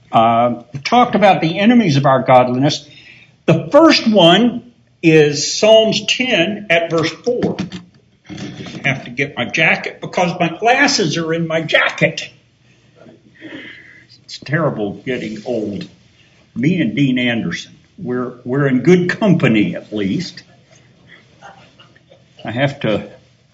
talked about the enemies of our godliness. The first one is Psalms 10 at verse 4. I have to get my jacket because my glasses are in my jacket. It's terrible getting old. Me and Dean Anderson, we're in good company at least. I have to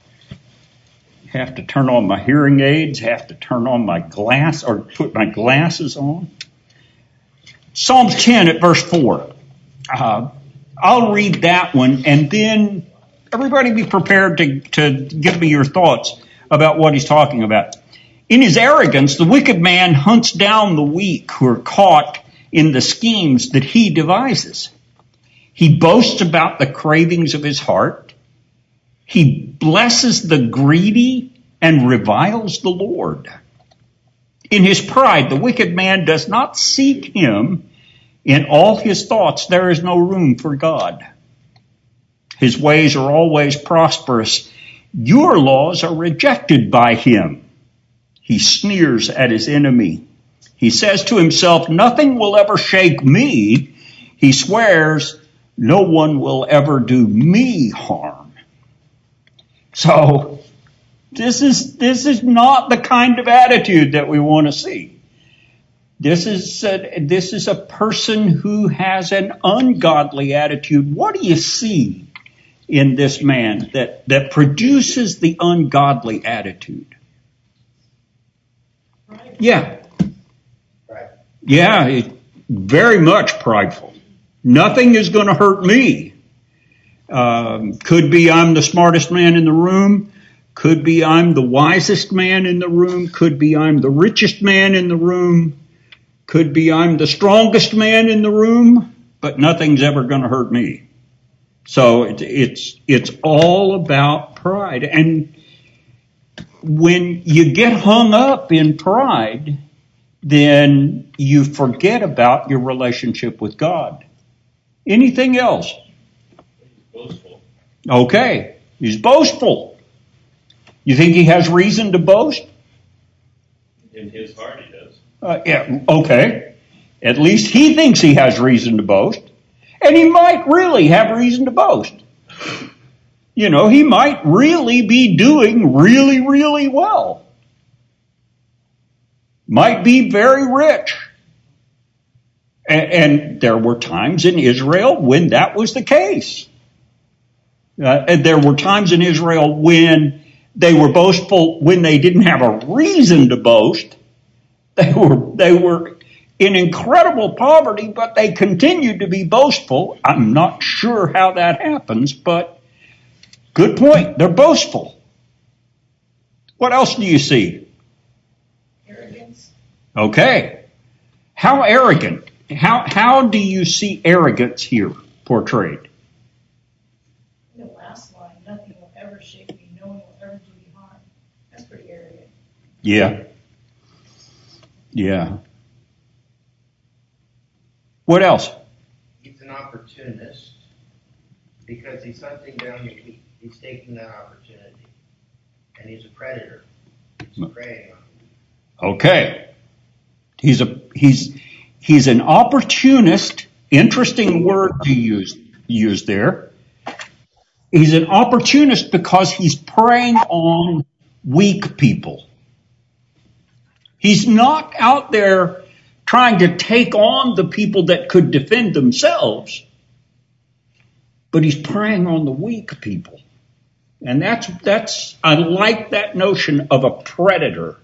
turn on my hearing aids, have to turn on my glass or put my glasses on. Psalms 10 at verse 4. I'll read that one, and then everybody be prepared to give me your thoughts about what he's talking about. In his arrogance, the wicked man hunts down the weak who are caught in the schemes that he devises. He boasts about the cravings of his heart. He blesses the greedy and reviles the Lord. In his pride, the wicked man does not seek him. In all his thoughts, there is no room for God. His ways are always prosperous. Your laws are rejected by him. He sneers at his enemy. He says to himself, nothing will ever shake me. He swears, no one will ever do me harm. So, this is not the kind of attitude that we want to see. This is a person who has an ungodly attitude. What do you see in this man that produces the ungodly attitude? Right. Yeah. Right. Yeah, very much prideful. Nothing is going to hurt me. Could be I'm the smartest man in the room. Could be I'm the wisest man in the room. Could be I'm the richest man in the room. Could be I'm the strongest man in the room, but nothing's ever going to hurt me. So it's all about pride. And when you get hung up in pride, then you forget about your relationship with God. Anything else? Boastful. Okay, he's boastful. You think he has reason to boast? In his heart he does. Yeah, okay. At least he thinks he has reason to boast. And he might really have reason to boast. You know, he might really be doing really, really well. Might be very rich. And there were times in Israel when that was the case. And there were times in Israel when they were boastful when they didn't have a reason to boast. They were in incredible poverty, but they continued to be boastful. I'm not sure how that happens, but good point. They're boastful. What else do you see? Arrogance. Okay. How arrogant? How do you see arrogance here portrayed? The last line, nothing will ever shake me, no one will ever do me harm. That's pretty arrogant. Yeah. Yeah. What else? He's an opportunist because he's hunting down your weak. He's taking that opportunity. And he's a predator. He's preying on you. Okay. He's an opportunist. Interesting word to use there. He's an opportunist because he's preying on weak people. He's not out there trying to take on the people that could defend themselves, but he's preying on the weak people. And that's I like that notion of a predator.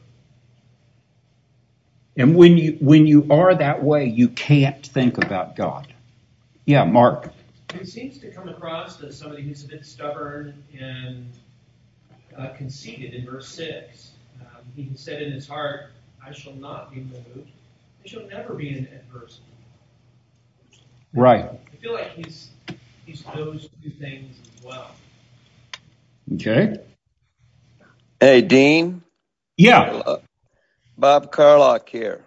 And when you are that way, you can't think about God. Yeah, Mark. He seems to come across as somebody who's a bit stubborn and conceited in verse 6. He said in his heart, I shall not be moved. I shall never be in adversity. Right. I feel like he's those two things as well. Okay. Hey, Dean. Yeah. Bob Carlock here.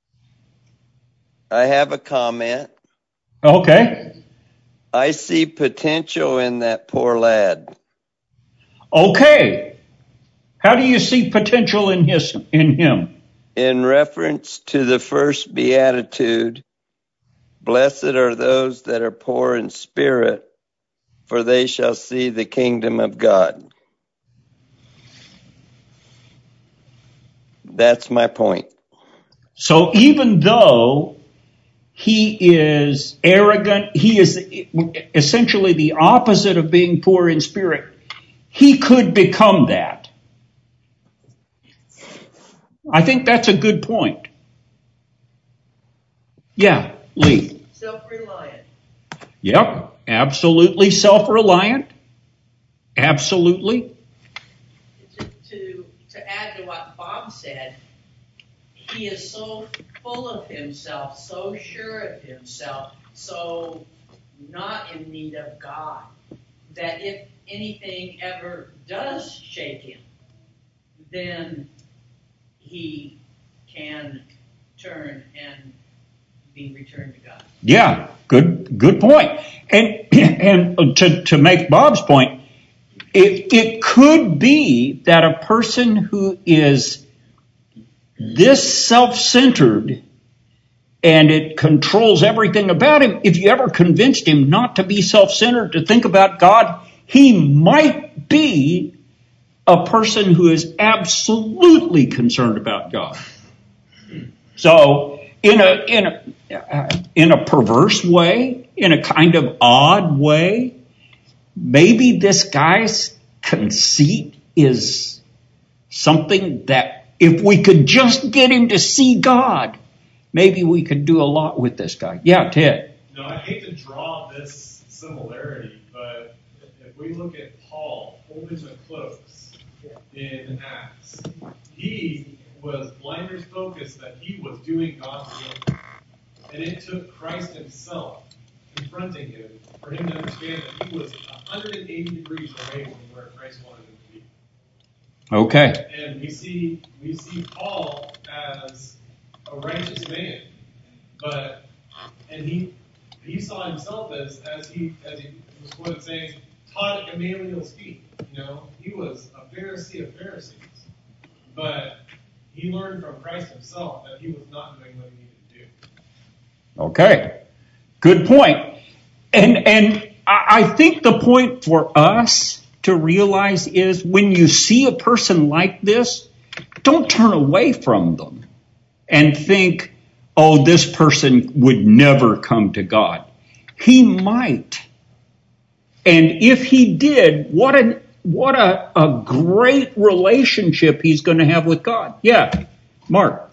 I have a comment. Okay. I see potential in that poor lad. Okay. How do you see potential in him? in reference to the first beatitude, blessed are those that are poor in spirit, for they shall see the kingdom of God. That's my point. So even though he is arrogant, he is essentially the opposite of being poor in spirit, he could become that. I think that's a good point. Yeah, Lee. Self-reliant. Yep, absolutely self-reliant. Absolutely. To add to what Bob said, he is so full of himself, so sure of himself, so not in need of God, that if anything ever does shake him, then he can turn and be returned to God. Yeah, good point. And to make Bob's point, it could be that a person who is this self-centered and it controls everything about him, if you ever convinced him not to be self-centered, to think about God, he might be a person who is absolutely concerned about God. So in a perverse way, in a kind of odd way, maybe this guy's conceit is something that if we could just get him to see God, maybe we could do a lot with this guy. Yeah, Ted. No, I hate to draw this similarity, but if we look at Paul holding the cloaks in Acts, he was blinders focused that he was doing God's will. And it took Christ himself confronting him for him to understand that he was 180 degrees away from where Christ wanted him to be. Okay. And we see Paul as a righteous man, and he saw himself as he was quoted saying, taught at Gamaliel's feet. He was a Pharisee of Pharisees, but he learned from Christ himself that he was not doing what he needed to do. Okay. Good point. And I think the point for us to realize is when you see a person like this, don't turn away from them and think, oh, this person would never come to God. He might. And if he did, what a great relationship he's going to have with God. Yeah, Mark.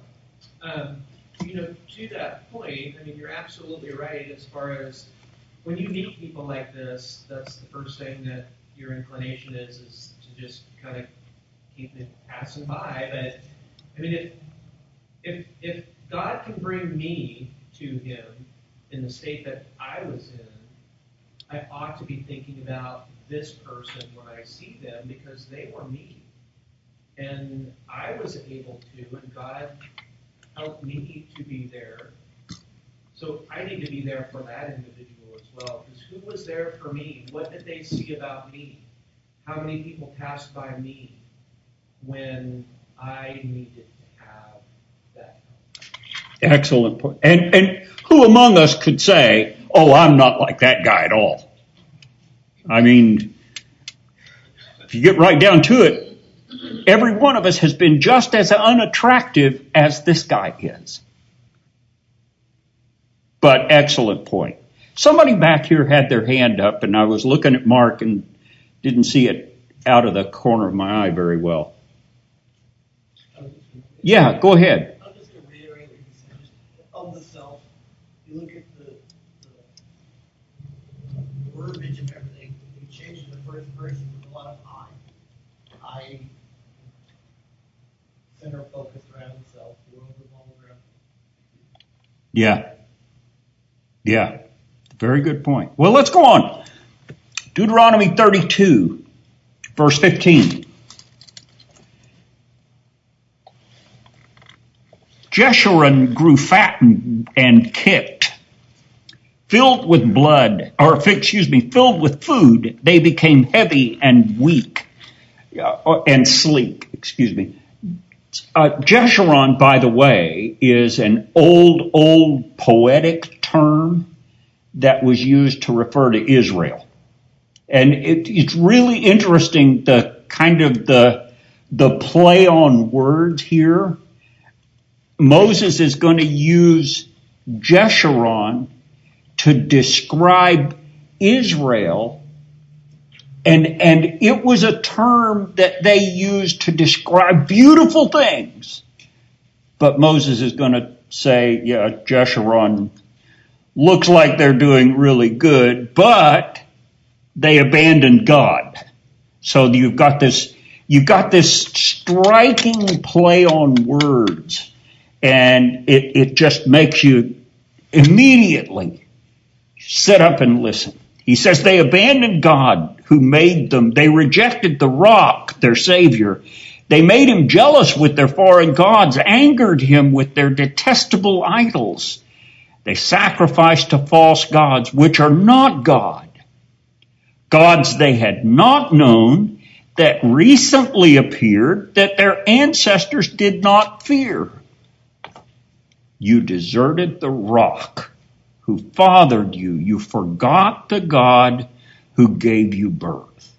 To that point, you're absolutely right as far as when you meet people like this, that's the first thing that your inclination is to just kind of keep it passing by. But, if God can bring me to him in the state that I was in, I ought to be thinking about this person when I see them because they were me. And I was able to, and God helped me to be there. So I need to be there for that individual as well. Because who was there for me? What did they see about me? How many people passed by me when I needed to have that help? Excellent point. And who among us could say, oh, I'm not like that guy at all? If you get right down to it, every one of us has been just as unattractive as this guy is. But excellent point. Somebody back here had their hand up, and I was looking at Mark and didn't see it out of the corner of my eye very well. Yeah, go ahead. I'm just going to reiterate what you said. Just of the self, you look at the verbiage of everything. You change it to the first person with a lot of I center focused around himself. The world revolves around him. Yeah. Very good point. Well, let's go on. Deuteronomy 32, verse 15. Jeshurun grew fat and kicked. Filled with food, they became heavy and weak, and sleek, Jeshurun, by the way, is an old poetic term that was used to refer to Israel. And it's really interesting, the kind of the play on words here. Moses is going to use Jeshurun to describe Israel, and it was a term that they used to describe beautiful things. But Moses is going to say, yeah, Jeshurun looks like they're doing really good, but they abandoned God. So you've got this striking play on words, and it just makes you immediately sit up and listen. He says they abandoned God who made them. They rejected the rock, their Savior. They made him jealous with their foreign gods, angered him with their detestable idols. They sacrificed to false gods, which are not God. Gods they had not known, that recently appeared, that their ancestors did not fear. You deserted the rock who fathered you. You forgot the God who gave you birth.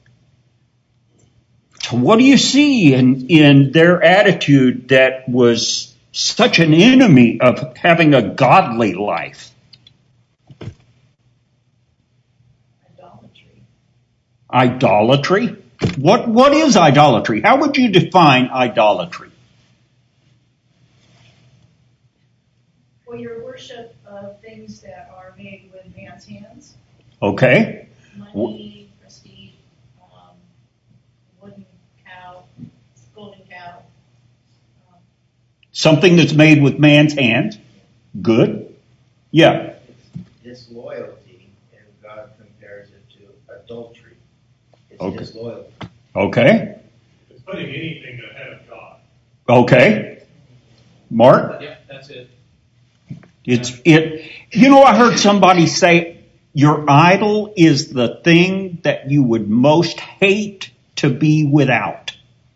So what do you see in their attitude that was such an enemy of having a godly life? Idolatry? What is idolatry? How would you define idolatry? Well, your worship of things that are made with man's hands. Okay. Money, prestige, wooden cow, golden cow. Something that's made with man's hands. Good. Yeah. It's disloyalty, and God compares it to adultery. It's Okay. disloyalty. Okay. It's putting anything ahead of God. Okay. Mark? Yeah, that's it. I heard somebody say your idol is the thing that you would most hate to be without.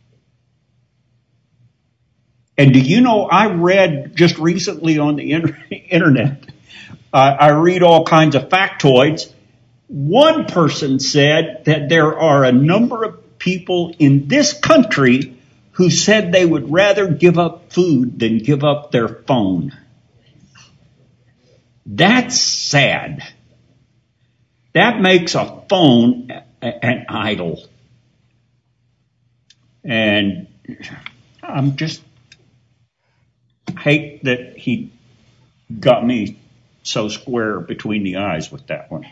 And do you know, I read just recently on the internet, I read all kinds of factoids. One person said that there are a number of people in this country who said they would rather give up food than give up their phone. That's sad. That makes a phone an idol. And I'm just hate that he got me so square between the eyes with that one.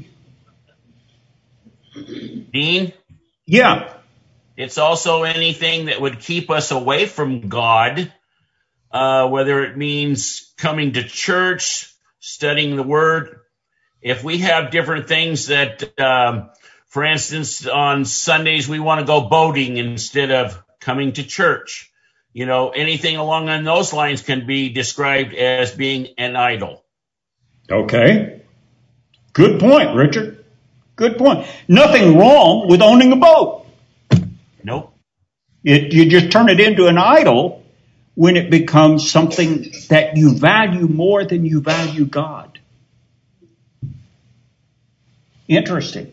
Dean? Yeah. It's also anything that would keep us away from God, whether it means coming to church, studying the Word. If we have different things that, for instance, on Sundays we want to go boating instead of coming to church, anything along those lines can be described as being an idol. Okay. Good point, Richard. Good point. Nothing wrong with owning a boat. Nope. You just turn it into an idol when it becomes something that you value more than you value God. Interesting.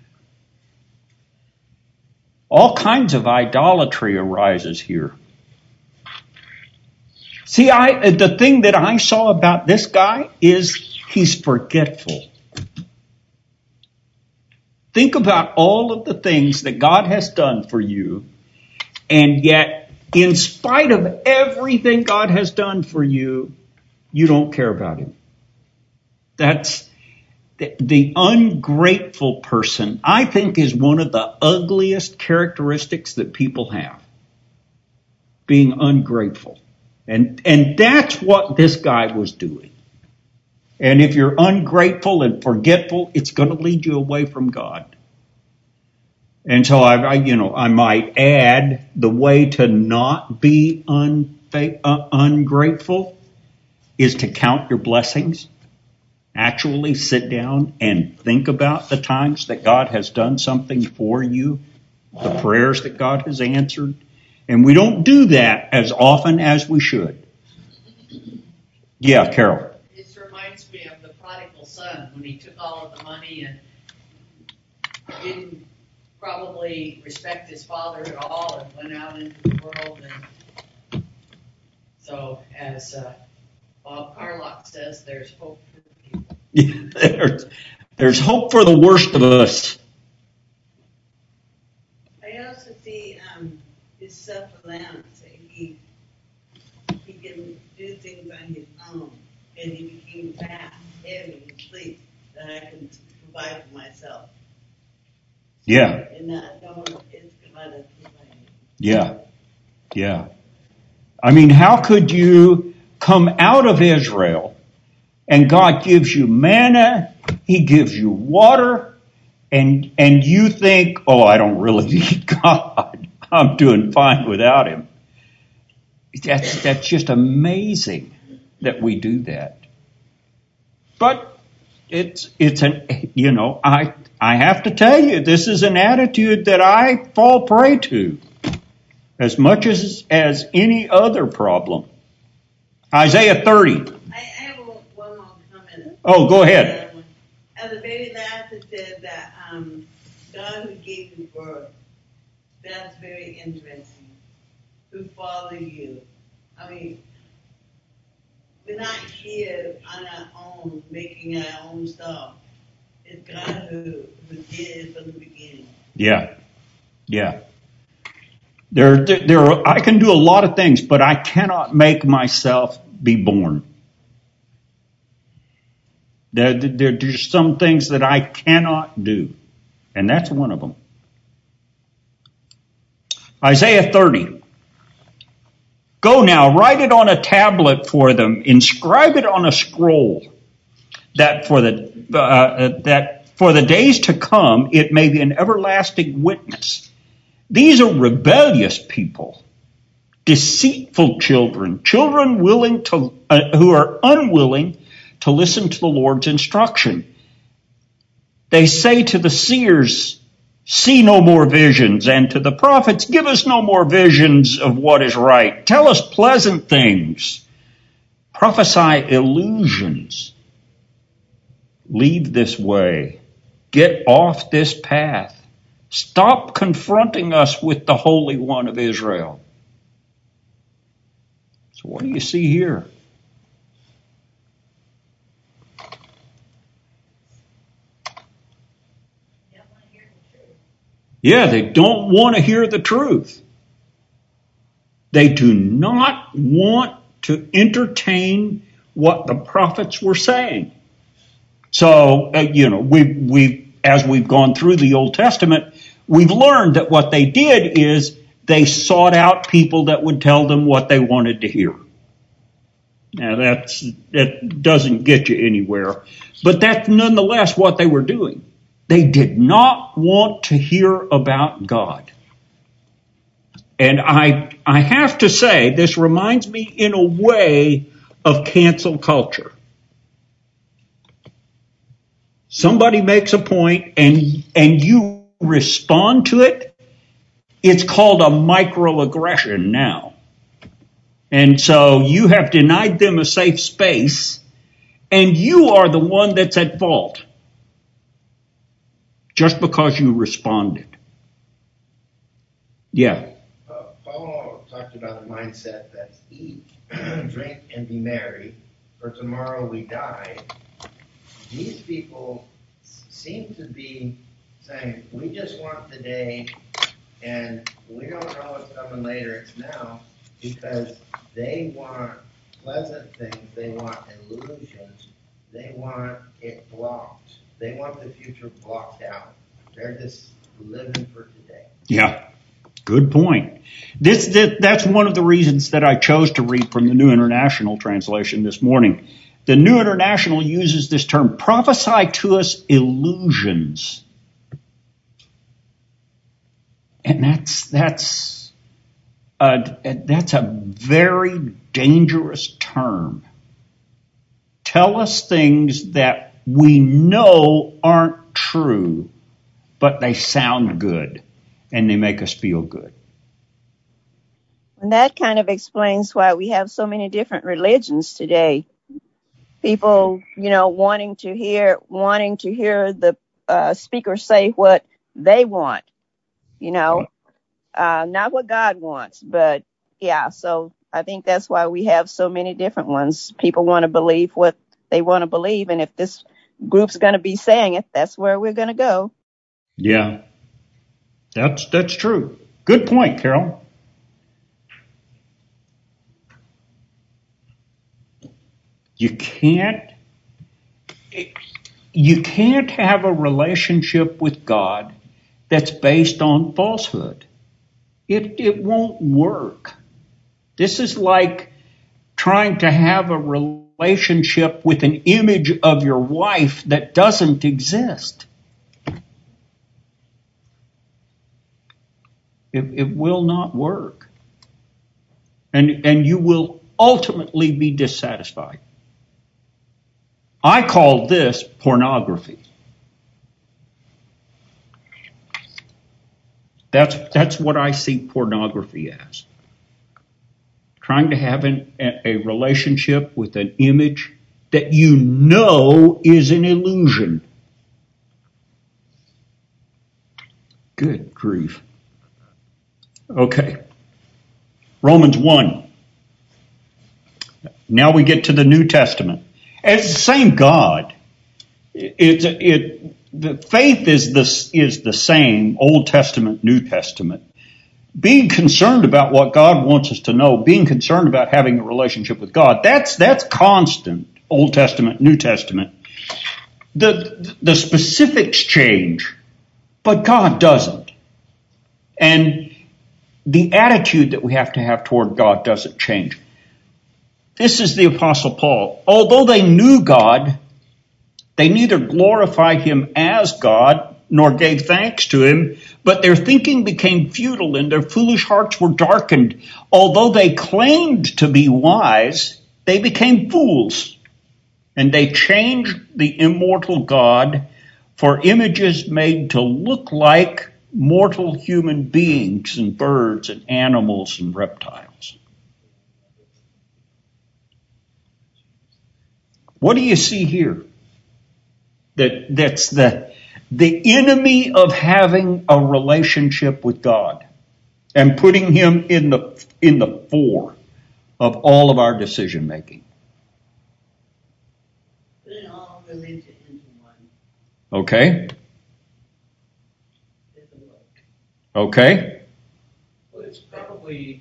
All kinds of idolatry arises here. See, the thing that I saw about this guy is he's forgetful. Think about all of the things that God has done for you, and yet, in spite of everything God has done for you, you don't care about him. That's the ungrateful person, I think, is one of the ugliest characteristics that people have. Being ungrateful. And that's what this guy was doing. And if you're ungrateful and forgetful, it's going to lead you away from God. And so I might add the way to not be ungrateful is to count your blessings. Actually sit down and think about the times that God has done something for you, the prayers that God has answered, And we don't do that as often as we should. Yeah, Carol. This reminds me of the prodigal son when he took all of the money and didn't probably respect his father at all and went out into the world. And so, as Bob Carlock says, there's hope for people. Yeah, there's hope for the worst of us. I also see his self-reliance. He can do things on his own, and he became fat, heavy, and sleep that I can provide for myself. Yeah. And I don't, it's glad to provide. Yeah. Yeah. I mean, how could you come out of Israel and God gives you manna, He gives you water, and you think, oh, I don't really need God. I'm doing fine without Him. That's just amazing that we do that. But it's I have to tell you, this is an attitude that I fall prey to as much as any other problem. Isaiah 30. I have one more comment. Oh, go ahead. At the very last, it said that God who gave you birth. That's very interesting. Who father you? I mean, we're not here on our own, making our own stuff. It's God who did it from the beginning. Yeah. Yeah. I can do a lot of things, but I cannot make myself be born. There's some things that I cannot do, and that's one of them. Isaiah 30. Go now, write it on a tablet for them, inscribe it on a scroll, that for the days to come it may be an everlasting witness. These are rebellious people, deceitful children, children who are unwilling to listen to the Lord's instruction. They say to the seers, see no more visions, and to the prophets, give us no more visions of what is right. Tell us pleasant things. Prophesy illusions. Leave this way. Get off this path. Stop confronting us with the Holy One of Israel. So what do you see here? Yeah, they don't want to hear the truth. They do not want to entertain what the prophets were saying. So, as we've gone through the Old Testament, we've learned that what they did is they sought out people that would tell them what they wanted to hear. Now, that doesn't get you anywhere, but that's nonetheless what they were doing. They did not want to hear about God. And I have to say, this reminds me in a way of cancel culture. Somebody makes a point and you respond to it. It's called a microaggression now. And so you have denied them a safe space, and you are the one that's at fault. Just because you responded. Yeah. Paul talked about a mindset that's eat, drink, and be merry, for tomorrow we die. These people seem to be saying, we just want the day, and we don't know what's coming later, it's now, because they want pleasant things, they want illusions, they want it blocked. They want the future blocked out. They're just living for today. Yeah, good point. That's one of the reasons that I chose to read from the New International Translation this morning. The New International uses this term, prophesy to us illusions. And that's a very dangerous term. Tell us things that we know aren't true, but they sound good and they make us feel good. And that kind of explains why we have so many different religions today. People, wanting to hear the speaker say what they want, not what God wants. But yeah, so I think that's why we have so many different ones. People want to believe what they want to believe, and if this group's going to be saying it, that's where we're going to go. Yeah, that's true. Good point, Carol. You can't have a relationship with God that's based on falsehood. It won't work. This is like trying to have a relationship with an image of your wife that doesn't exist. It will not work. And you will ultimately be dissatisfied. I call this pornography. That's what I see pornography as. Trying to have a relationship with an image that you know is an illusion. Good grief. Okay. Romans 1. Now we get to the New Testament. It's the same God. The faith is the same, Old Testament, New Testament. Being concerned about what God wants us to know, being concerned about having a relationship with God, that's constant, Old Testament, New Testament. The specifics change, but God doesn't. And the attitude that we have to have toward God doesn't change. This is the Apostle Paul. Although they knew God, they neither glorified him as God nor gave thanks to him, but their thinking became futile and their foolish hearts were darkened. Although they claimed to be wise, they became fools, and they changed the immortal God for images made to look like mortal human beings and birds and animals and reptiles. What do you see here? That's the enemy of having a relationship with God and putting him in the fore of all of our decision making. Putting all religion into one. Okay. Okay. Well, it's probably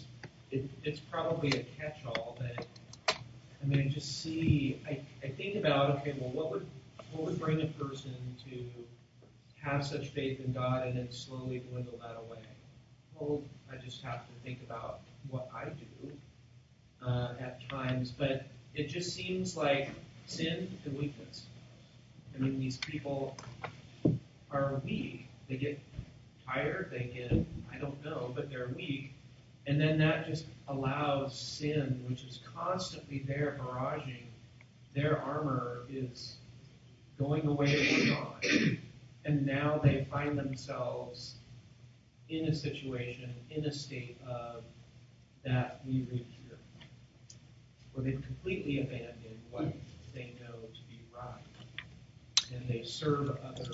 a catch-all that, I just see, I think about, okay, well, what would bring a person to have such faith in God and then slowly dwindle that away? Well, I just have to think about what I do at times, but it just seems like sin and weakness. These people are weak. They get tired, I don't know, but they're weak. And then that just allows sin, which is constantly there barraging, their armor is going away or not. And now they find themselves in a situation, in a state of that we read here, where they've completely abandoned what they know to be right. And they serve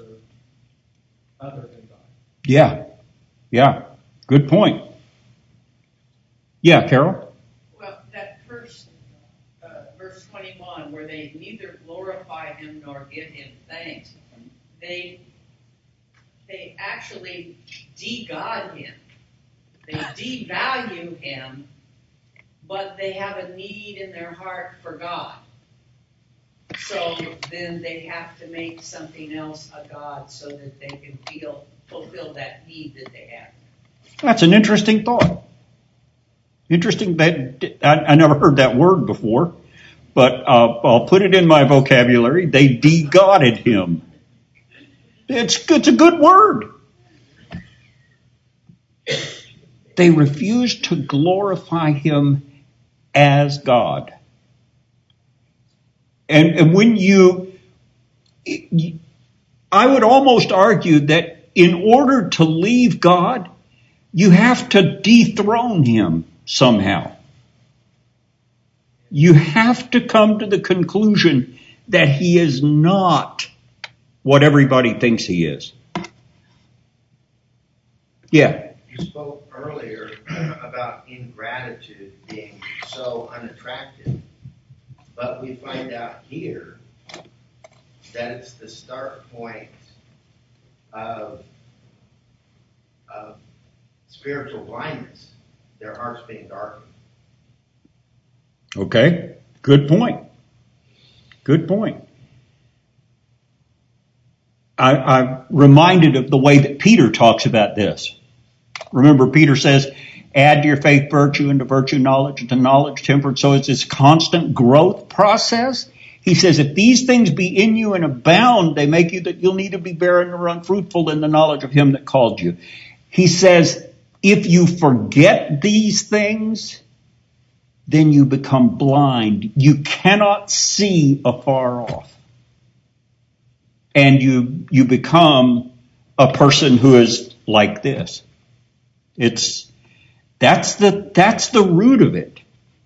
other than God. Yeah. Good point. Yeah, Carol? Well, that first verse 21, where they neither glorify him nor give him thanks, they actually de-God him. They devalue him, but they have a need in their heart for God. So then they have to make something else a God so that they can fulfill that need that they have. That's an interesting thought. Interesting that I never heard that word before, but I'll put it in my vocabulary. They de-godded him. It's a good word. They refused to glorify him as God. And when I would almost argue that in order to leave God, you have to dethrone him. somehow. You have to come to the conclusion that he is not what everybody thinks he is. Yeah. You spoke earlier about ingratitude being so unattractive, but we find out here that it's the start point of spiritual blindness, their hearts being darkened. Okay, good point. Good point. I'm reminded of the way that Peter talks about this. Remember, Peter says, add to your faith virtue, and to virtue knowledge, to knowledge temperance. So it's this constant growth process. He says, if these things be in you and abound, they make you that you'll need to be barren or unfruitful in the knowledge of him that called you. He says, if you forget these things, then you become blind. You cannot see afar off. And you become a person who is like this. That's the root of it.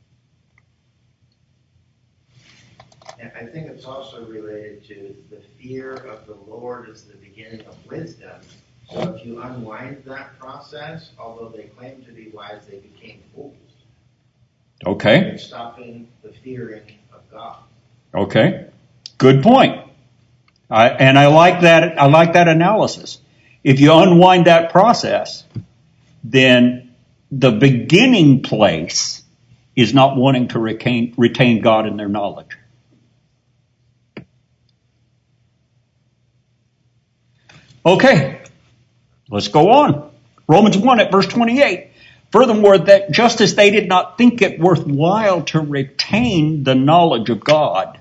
And I think it's also related to the fear of the Lord is the beginning of wisdom. So if you unwind that process, although they claim to be wise, they became fools. Okay. They're stopping the fearing of God. Okay. Good point. I like that. I like that analysis. If you unwind that process, then the beginning place is not wanting to retain God in their knowledge. Okay, let's go on. Romans 1 at verse 28. Furthermore, that just as they did not think it worthwhile to retain the knowledge of God,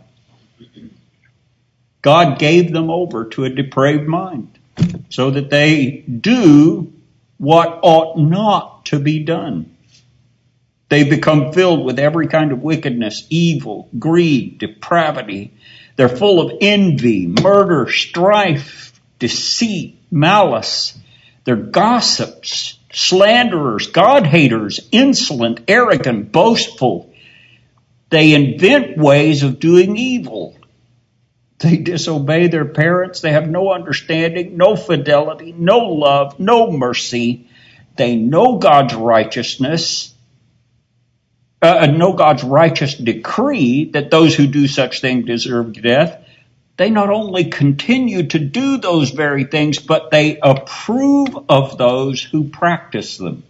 God gave them over to a depraved mind, so that they do what ought not to be done. They become filled with every kind of wickedness, evil, greed, depravity. They're full of envy, murder, strife, deceit, malice. They're gossips, slanderers, God-haters, insolent, arrogant, boastful. They invent ways of doing evil. They disobey their parents. They have no understanding, no fidelity, no love, no mercy. They know God's righteousness, know God's righteous decree that those who do such things deserve death. They not only continue to do those very things, but they approve of those who practice them.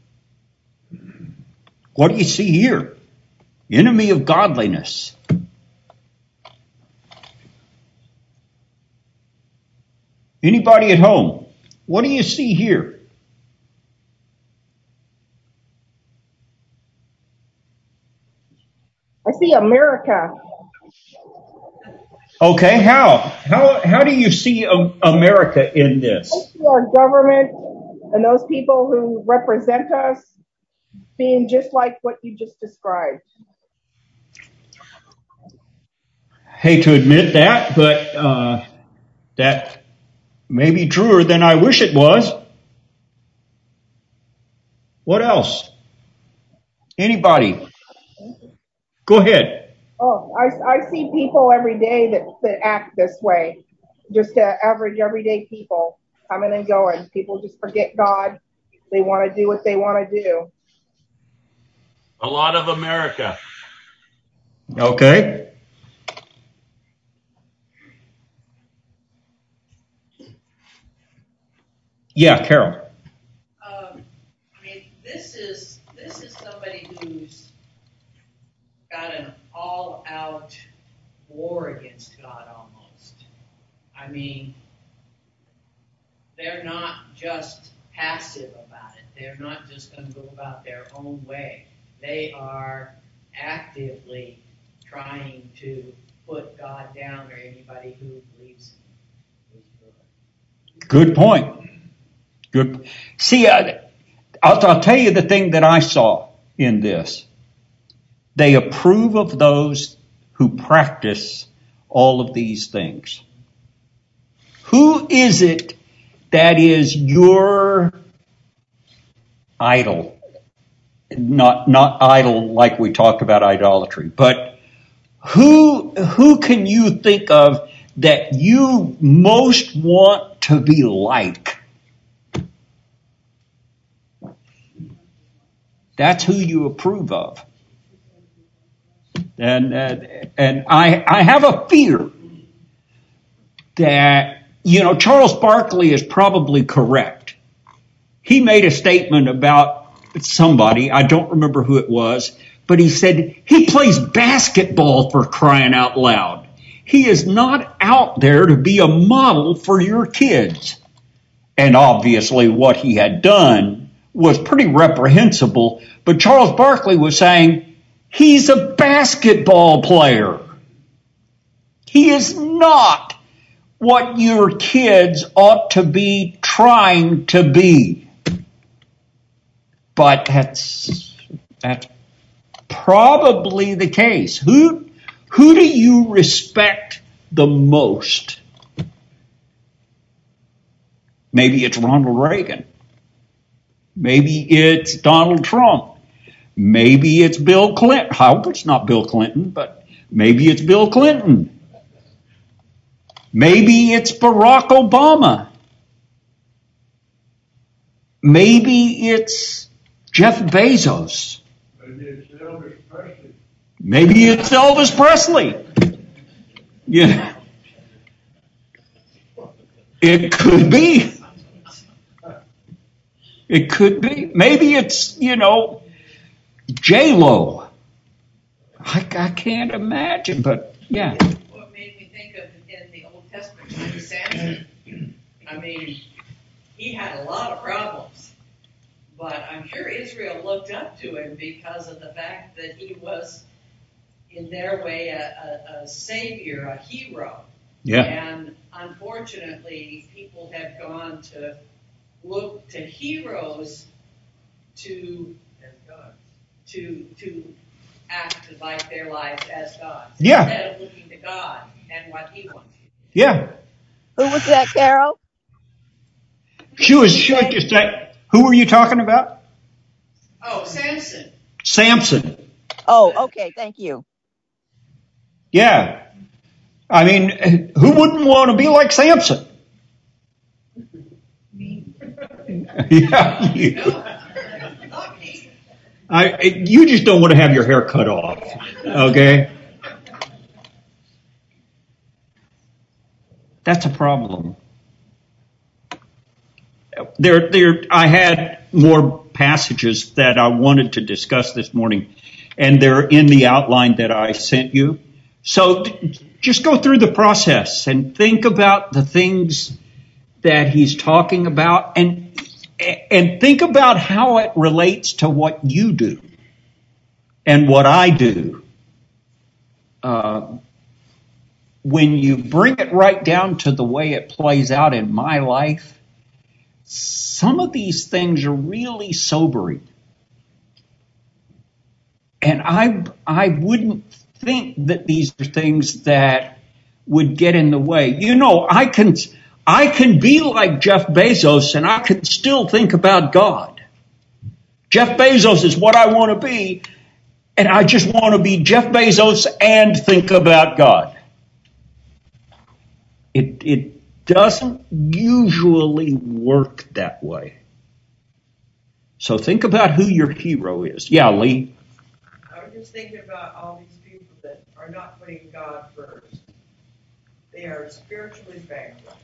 What do you see here? Enemy of godliness. Anybody at home? What do you see here? I see America. Okay, how do you see America in this? I see our government and those people who represent us being just like what you just described. Hate to admit that, but that may be truer than I wish it was. What else? Anybody? Go ahead. Oh, I see people every day that act this way. Just average, everyday people coming and going. People just forget God. They want to do what they want to do. A lot of America. Okay. Yeah, Carol. This is somebody who's got an all-out war against God almost. I mean, they're not just passive about it. They're not just going to go about their own way. They are actively trying to put God down or anybody who believes in him. Good point. Good. See, I'll tell you the thing that I saw in this. They approve of those who practice all of these things. Who is it that is your idol? not idol like we talked about idolatry, but who can you think of that you most want to be like? That's who you approve of. And I have a fear that, Charles Barkley is probably correct. He made a statement about somebody, I don't remember who it was, but he said he plays basketball, for crying out loud. He is not out there to be a model for your kids. And obviously what he had done was pretty reprehensible, but Charles Barkley was saying he's a basketball player. He is not what your kids ought to be trying to be. But that's probably the case. Who do you respect the most? Maybe it's Ronald Reagan. Maybe it's Donald Trump. Maybe it's Bill Clinton. I hope it's not Bill Clinton, but maybe it's Bill Clinton. Maybe it's Barack Obama. Maybe it's Jeff Bezos. Maybe it's Elvis Presley. Maybe it's Elvis Presley. Yeah. It could be. It could be. Maybe it's, J-Lo. I can't imagine, but yeah. What made me think of in the Old Testament, Samson. I mean, he had a lot of problems, but I'm sure Israel looked up to him because of the fact that he was, in their way, a savior, a hero. Yeah. And unfortunately, people have gone to look to heroes to act like their lives as gods. Yeah. Instead of looking to God and what he wants. Yeah. Who was that, Carol? She was just that. Who were you talking about? Oh, Samson. Samson. Oh, okay. Thank you. Yeah. I mean, who wouldn't want to be like Samson? Yeah, you just don't want to have your hair cut off, okay? That's a problem. I had more passages that I wanted to discuss this morning, and they're in the outline that I sent you. So just go through the process and think about the things that he's talking about, and think about how it relates to what you do and what I do. When you bring it right down to the way it plays out in my life, some of these things are really sobering. And I wouldn't think that these are things that would get in the way. I can be like Jeff Bezos and I can still think about God. Jeff Bezos is what I want to be, and I just want to be Jeff Bezos and think about God. It doesn't usually work that way. So think about who your hero is. Yeah, Lee? I was just thinking about all these people that are not putting God first. They are spiritually bankrupt.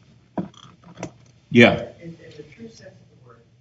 Yeah. In the true sense of the word.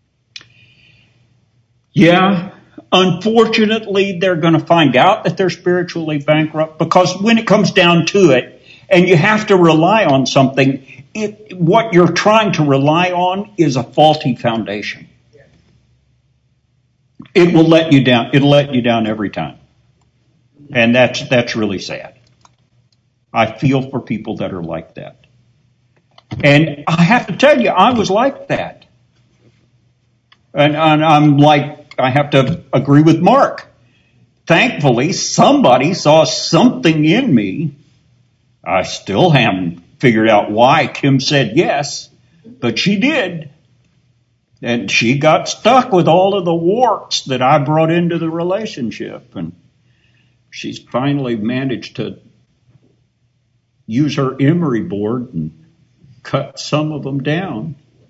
Yeah. Unfortunately, they're going to find out that they're spiritually bankrupt, because when it comes down to it, and you have to rely on something, what you're trying to rely on is a faulty foundation. Yeah. It will let you down. It'll let you down every time. And that's really sad. I feel for people that are like that. And I have to tell you, I was like that. And I'm like, I have to agree with Mark. Thankfully, somebody saw something in me. I still haven't figured out why Kim said yes, but she did. And she got stuck with all of the warts that I brought into the relationship. And she's finally managed to use her emery board and cut some of them down.